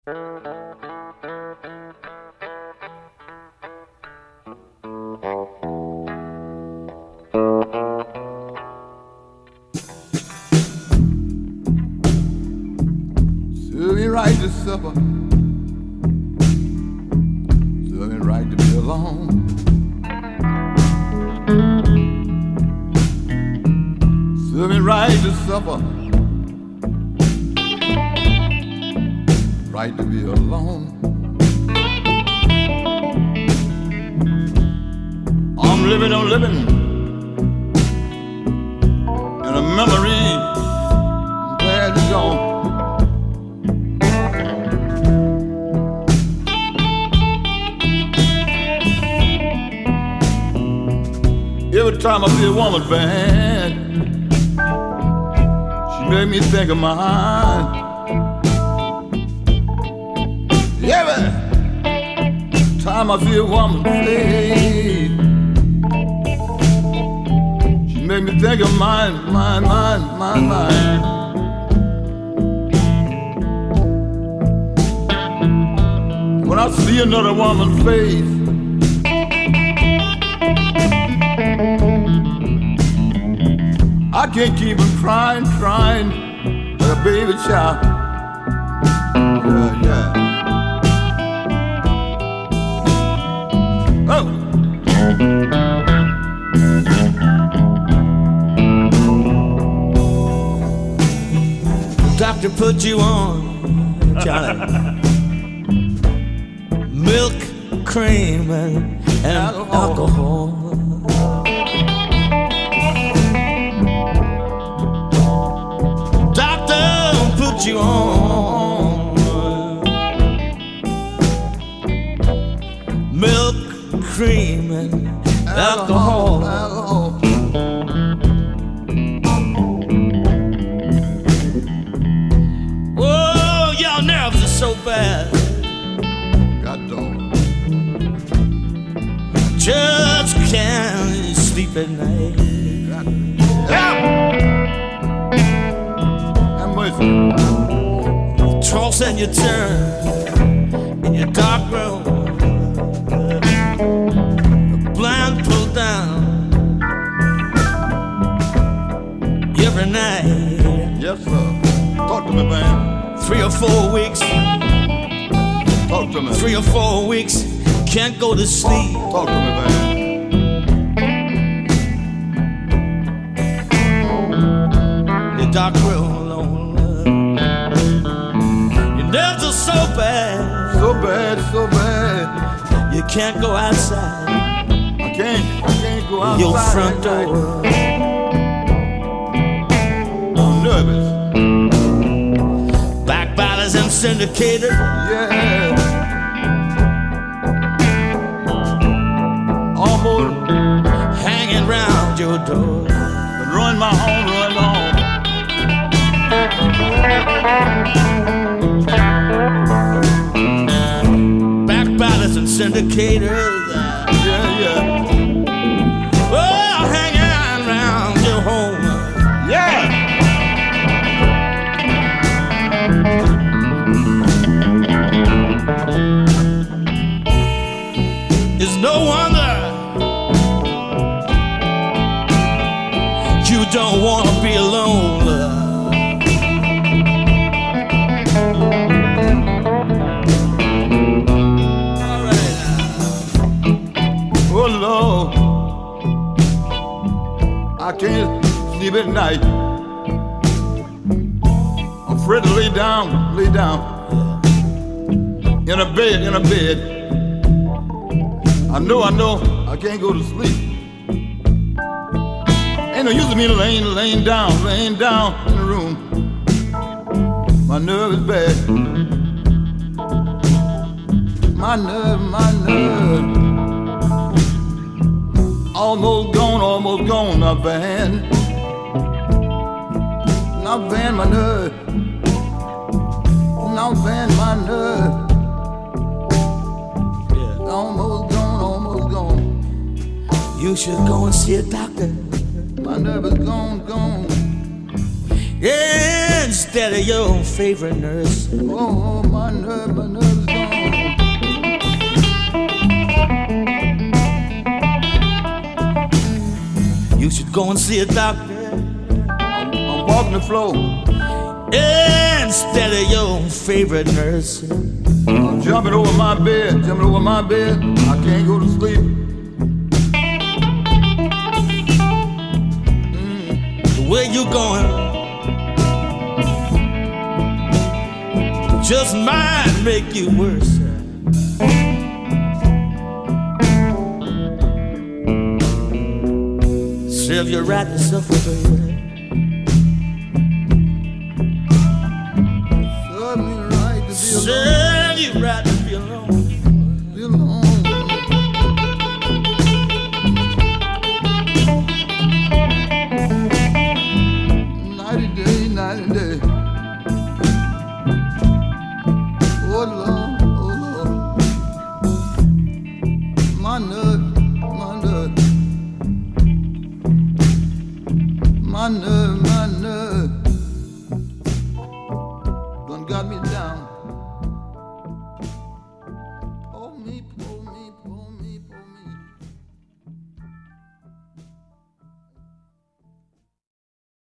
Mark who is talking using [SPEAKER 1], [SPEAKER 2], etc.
[SPEAKER 1] Serve me right to supper. Serve me right to be alone. Serve me right to supper. Right to be alone. I'm living in a memory where it's gone. Every time I see a woman bad, she make me think of mine. Every time I see a woman face, she make me think of mine. When I see another woman's face, I can't keep on crying like a baby child. Yeah. Oh.
[SPEAKER 2] Doctor put you on, Johnny. Milk, cream, and alcohol. Put you on milk, cream, and alcohol. Oh, y'all nerves are so bad.
[SPEAKER 1] God dog.
[SPEAKER 2] Just can't sleep at night. Toss and you turn in your dark room, the blind pulled down every night.
[SPEAKER 1] Yes, sir. Talk to me, man.
[SPEAKER 2] 3 or 4 weeks.
[SPEAKER 1] Talk to me.
[SPEAKER 2] 3 or 4 weeks, can't go to sleep.
[SPEAKER 1] Talk to me, man.
[SPEAKER 2] Your dark room. Nerves are so bad,
[SPEAKER 1] so bad.
[SPEAKER 2] You can't go outside.
[SPEAKER 1] I can't go outside.
[SPEAKER 2] Your front door.
[SPEAKER 1] I'm nervous.
[SPEAKER 2] Backbiters and syndicators.
[SPEAKER 1] Yeah. Almost
[SPEAKER 2] hanging round your door.
[SPEAKER 1] Ruin my home.
[SPEAKER 2] Backbiters and syndicators,
[SPEAKER 1] yeah.
[SPEAKER 2] Oh, hanging around your home,
[SPEAKER 1] yeah.
[SPEAKER 2] It's no wonder you don't want to be alone.
[SPEAKER 1] Oh Lord, I can't sleep at night. I'm afraid to lay down in a bed. I know, I can't go to sleep. Ain't no use of me laying down in the room. My nerve is bad. My nerve. Almost gone, now Van, my nerve. Now Van, my nerve.
[SPEAKER 2] Yeah.
[SPEAKER 1] Almost gone.
[SPEAKER 2] You should go and see a doctor.
[SPEAKER 1] My nerve is gone.
[SPEAKER 2] instead of your favorite nurse.
[SPEAKER 1] Oh, my nerve is gone.
[SPEAKER 2] You should go and see a doctor.
[SPEAKER 1] I'm walking the floor.
[SPEAKER 2] Instead of your favorite nurse.
[SPEAKER 1] I'm jumping over my bed. I can't go to sleep.
[SPEAKER 2] Where you going? Just might make you worse. Serve you right yourself, baby.
[SPEAKER 1] Serve me right to be alone.
[SPEAKER 2] Serve you right to be alone.
[SPEAKER 1] Be alone. Night and day. Oh, Lord.